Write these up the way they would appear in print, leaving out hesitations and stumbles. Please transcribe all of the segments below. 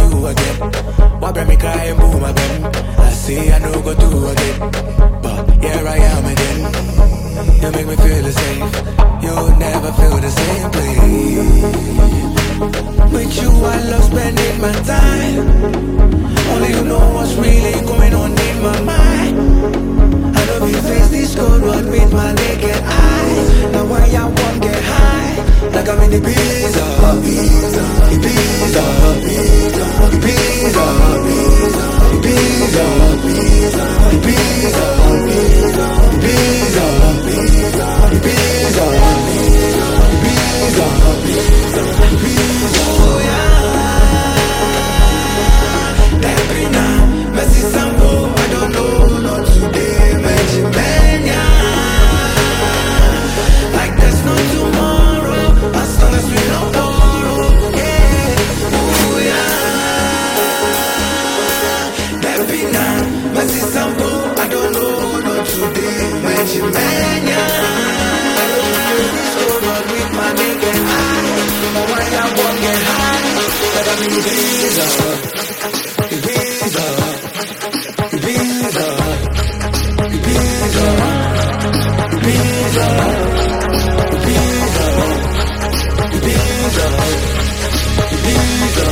you again. Why bring me crying, boom again? I say I know go do again, but here I am again. You make me feel the same. You'll never feel the same place. With you I love spending my time. Only you know what's really going on in my mind. I know you face this cold world with my naked eyes. Now why I won't get high? Like I'm in the Ibiza, Ibiza, Ibiza, Ibiza, Ibiza, Ibiza, Ibiza, Ibiza, Ibiza, Ibiza, Ibiza, Ibiza, Ibiza, Ibiza. Oh yeah, every night, Messi Sambo, I don't know, not today, Magic Mania. Like there's no tomorrow, as long as we don't borrow, yeah. Oh yeah, every night, Messi Sambo, I don't know, not today, Magic Mania. I don't feel this cold with my naked eyes. But why I won't get high? But I'm in Ibiza, Ibiza, Ibiza, Ibiza, Ibiza, Ibiza, Ibiza,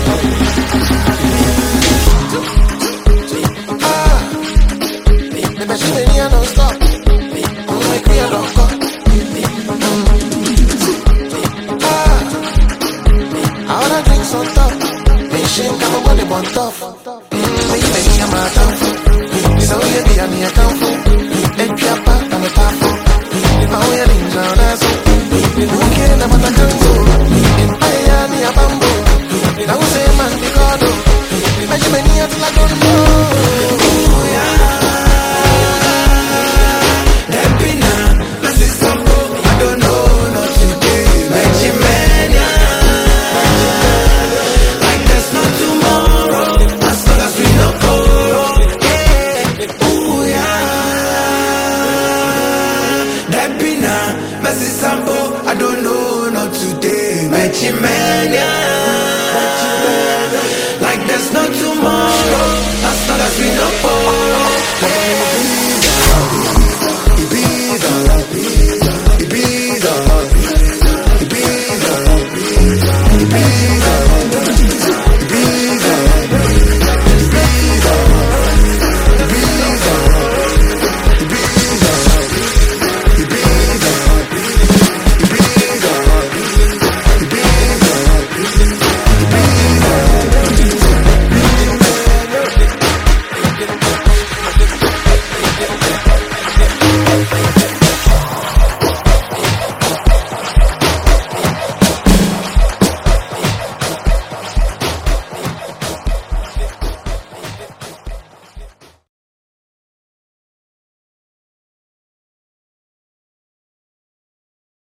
Ibiza. Ah, the machine here don't stop. I'm like we are don't come. I wanna drink some top. They shame come up on the bun tough. Baby, I'm a tough. So you be on the account for. And Piapa, I'm a tough. If I wear in Jonas, we can't have a canto. In Ayani, a bamboo. I was a man, the cardo. Imagine me, I don't know.